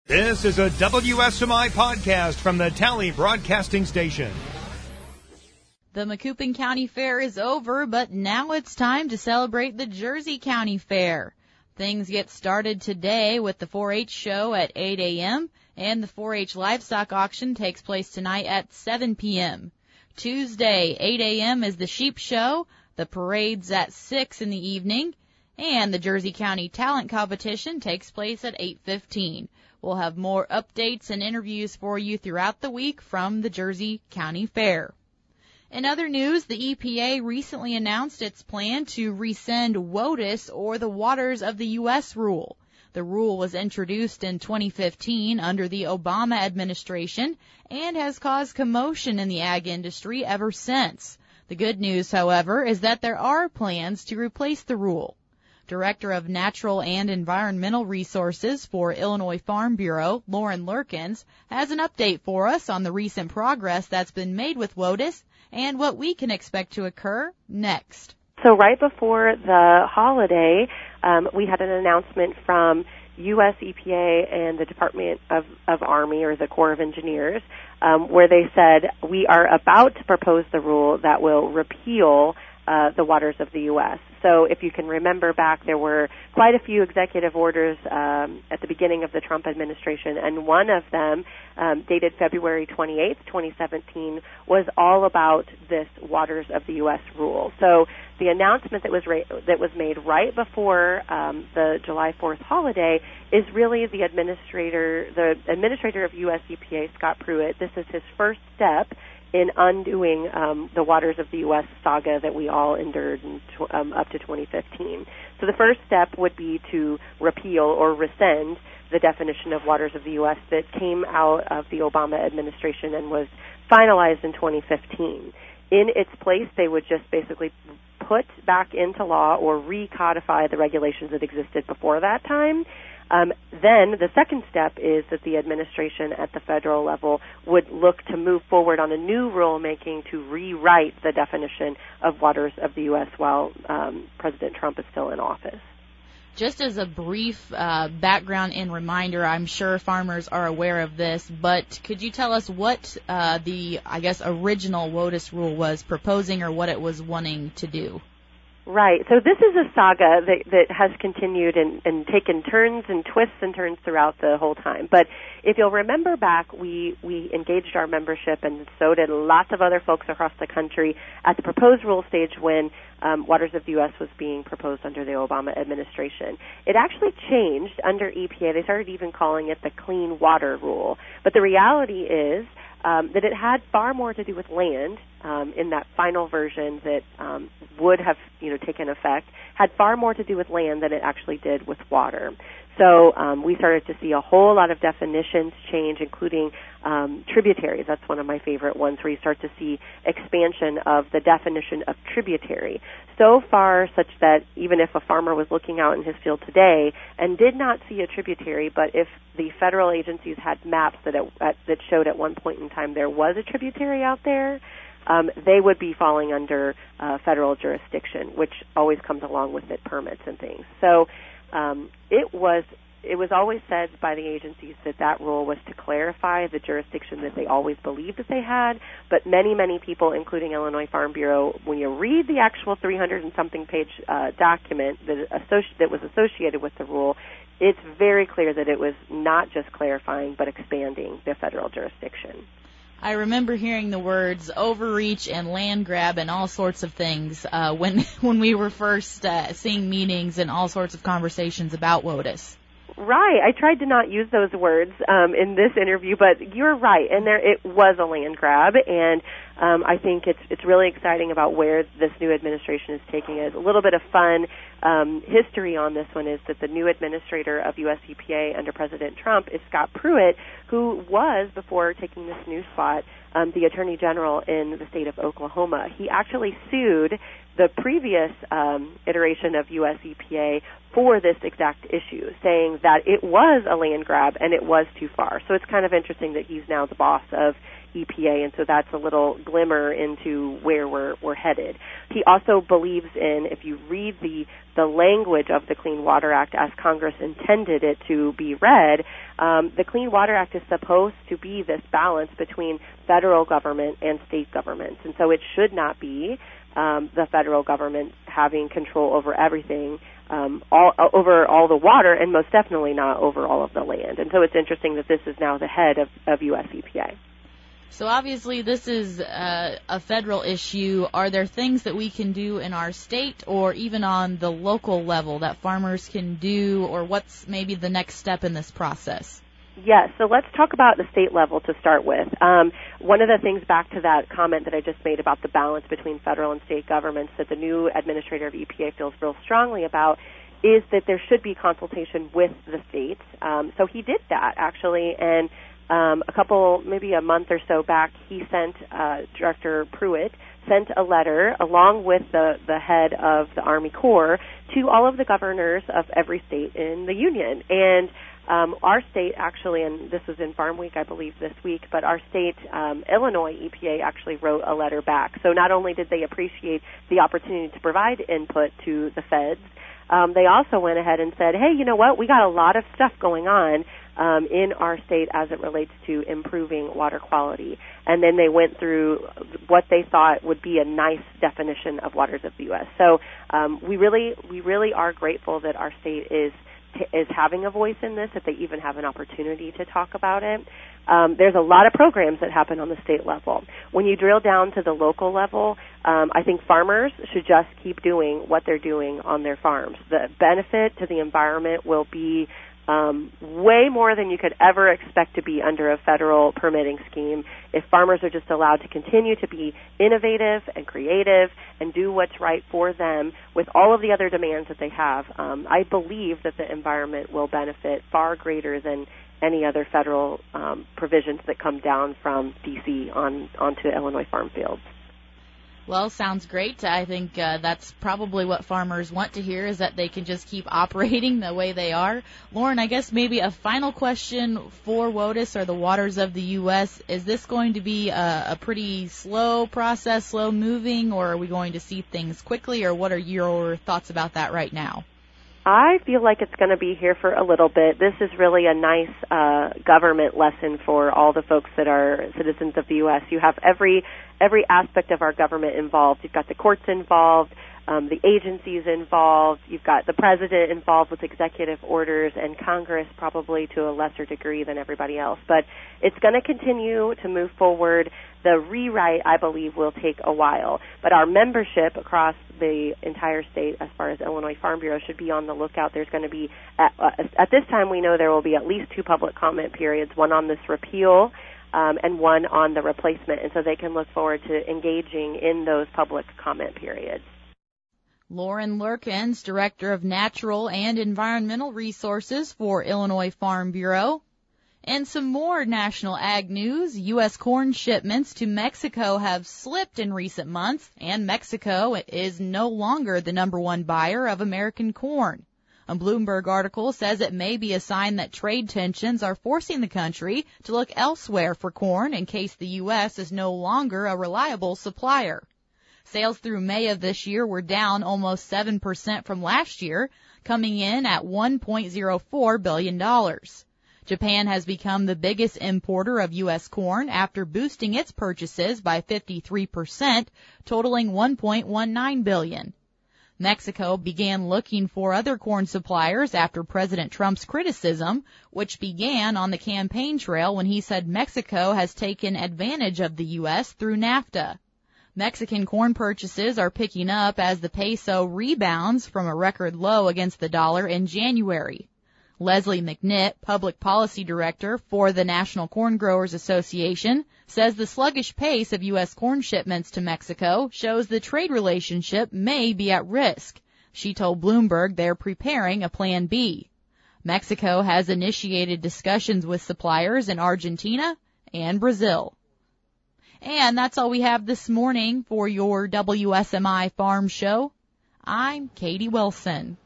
This is a WSMI podcast from the Tally Broadcasting Station. The Macoupin County Fair is over, but now it's time to celebrate the Jersey County Fair. Things get started today with the 4-H show at 8 a.m., and the 4-H livestock auction takes place tonight at 7 p.m. Tuesday, 8 a.m. is the sheep show, the parade's at 6 in the evening, and the Jersey County Talent Competition takes place at 8:15. We'll have more updates and interviews for you throughout the week from the Jersey County Fair. In other news, the EPA recently announced its plan to rescind WOTUS, or the Waters of the U.S. rule. The rule was introduced in 2015 under the Obama administration and has caused commotion in the ag industry ever since. The good news, however, is that there are plans to replace the rule. Director of Natural and Environmental Resources for Illinois Farm Bureau, Lauren Lurkins, has an update for us on the recent progress that's been made with WOTUS and what we can expect to occur next. So right before the holiday, we had an announcement from U.S. EPA and the Department of Army, or the Corps of Engineers, where they said, we are about to propose the rule that will repeal the waters of the U.S. So if you can remember back, there were quite a few executive orders at the beginning of the Trump administration, and one of them, dated February 28th, 2017, was all about this waters of the U.S. rule. So the announcement that was made right before the July 4th holiday is really the administrator of U.S. EPA, Scott Pruitt. This is his first step in undoing the waters of the U.S. saga that we all endured up to 2015. So the first step would be to repeal or rescind the definition of waters of the U.S. that came out of the Obama administration and was finalized in 2015. In its place, they would just basically put back into law or recodify the regulations that existed before that time. Then the second step is that the administration at the federal level would look to move forward on a new rulemaking to rewrite the definition of waters of the U.S. while President Trump is still in office. Just as a brief background and reminder, I'm sure farmers are aware of this, but could you tell us what the original WOTUS rule was proposing, or what it was wanting to do? Right. So this is a saga that has continued and taken turns and twists and turns throughout the whole time. But if you'll remember back, we engaged our membership, and so did lots of other folks across the country, at the proposed rule stage when waters of the U.S. was being proposed under the Obama administration. It actually changed under EPA. They started even calling it the Clean Water Rule. But the reality is that it had far more to do with land in that final version that would have taken effect, had far more to do with land than it actually did with water. So we started to see a whole lot of definitions change, including tributaries. That's one of my favorite ones, where you start to see expansion of the definition of tributary. So far, such that even if a farmer was looking out in his field today and did not see a tributary, but if the federal agencies had maps that showed at one point in time there was a tributary out there, they would be falling under federal jurisdiction, which always comes along with it, permits and things. So it was always said by the agencies that rule was to clarify the jurisdiction that they always believed that they had, but many, many people, including Illinois Farm Bureau, when you read the actual 300-and-something page document that was associated with the rule, it's very clear that it was not just clarifying, but expanding the federal jurisdiction. I remember hearing the words overreach and land grab and all sorts of things when we were first seeing meetings and all sorts of conversations about WOTUS. Right. I tried to not use those words in this interview, but you're right. And it was a land grab, and I think it's really exciting about where this new administration is taking it. A little bit of fun history on this one is that the new administrator of U.S. EPA under President Trump is Scott Pruitt, who was, before taking this new spot, the Attorney General in the state of Oklahoma. He actually sued the previous iteration of U.S. EPA for this exact issue, saying that it was a land grab and it was too far. So it's kind of interesting that he's now the boss of EPA, and so that's a little glimmer into where we're headed. He also believes in, if you read the language of the Clean Water Act as Congress intended it to be read, the Clean Water Act is supposed to be this balance between federal government and state governments, and so it should not be the federal government having control over everything, over all the water, and most definitely not over all of the land. And so it's interesting that this is now the head of U.S. EPA. So obviously this is a federal issue. Are there things that we can do in our state or even on the local level that farmers can do, or what's maybe the next step in this process? Yes, so let's talk about the state level to start with. One of the things, back to that comment that I just made about the balance between federal and state governments that the new administrator of EPA feels real strongly about, is that there should be consultation with the states. So he did that, actually, and maybe a month or so back, he sent, Director Pruitt sent a letter along with the head of the Army Corps to all of the governors of every state in the Union. And our state actually, and this was in Farm Week, I believe, this week, but our state, Illinois EPA, actually wrote a letter back. So not only did they appreciate the opportunity to provide input to the feds, they also went ahead and said, hey, you know what, we got a lot of stuff going on in our state as it relates to improving water quality. And then they went through what they thought would be a nice definition of waters of the U.S. So we really are grateful that our state is having a voice in this, that they even have an opportunity to talk about it. There's a lot of programs that happen on the state level. When you drill down to the local level, I think farmers should just keep doing what they're doing on their farms. The benefit to the environment will be way more than you could ever expect to be under a federal permitting scheme if farmers are just allowed to continue to be innovative and creative and do what's right for them with all of the other demands that they have. I believe that the environment will benefit far greater than any other federal provisions that come down from D.C. onto Illinois farm fields. Well, sounds great. I think that's probably what farmers want to hear, is that they can just keep operating the way they are. Lauren, I guess maybe a final question for WOTUS, or the waters of the U.S. Is this going to be a pretty slow process, slow moving, or are we going to see things quickly, or what are your thoughts about that right now? I feel like it's going to be here for a little bit. This is really a nice government lesson for all the folks that are citizens of the U.S. You have every aspect of our government involved. You've got the courts involved, the agencies involved, you've got the president involved with executive orders, and Congress probably to a lesser degree than everybody else. But it's going to continue to move forward. The rewrite, I believe, will take a while. But our membership across the entire state, as far as Illinois Farm Bureau, should be on the lookout. There's going to be, at this time, we know there will be at least 2 public comment periods, one on this repeal and one on the replacement. And so they can look forward to engaging in those public comment periods. Lauren Lurkins, Director of Natural and Environmental Resources for Illinois Farm Bureau. And some more national ag news. U.S. corn shipments to Mexico have slipped in recent months, and Mexico is no longer the #1 buyer of American corn. A Bloomberg article says it may be a sign that trade tensions are forcing the country to look elsewhere for corn in case the U.S. is no longer a reliable supplier. Sales through May of this year were down almost 7% from last year, coming in at $1.04 billion. Japan has become the biggest importer of U.S. corn after boosting its purchases by 53%, totaling $1.19 billion. Mexico began looking for other corn suppliers after President Trump's criticism, which began on the campaign trail when he said Mexico has taken advantage of the U.S. through NAFTA. Mexican corn purchases are picking up as the peso rebounds from a record low against the dollar in January. Leslie McNitt, Public Policy Director for the National Corn Growers Association, says the sluggish pace of U.S. corn shipments to Mexico shows the trade relationship may be at risk. She told Bloomberg they're preparing a Plan B. Mexico has initiated discussions with suppliers in Argentina and Brazil. And that's all we have this morning for your WSMI Farm Show. I'm Katie Wilson.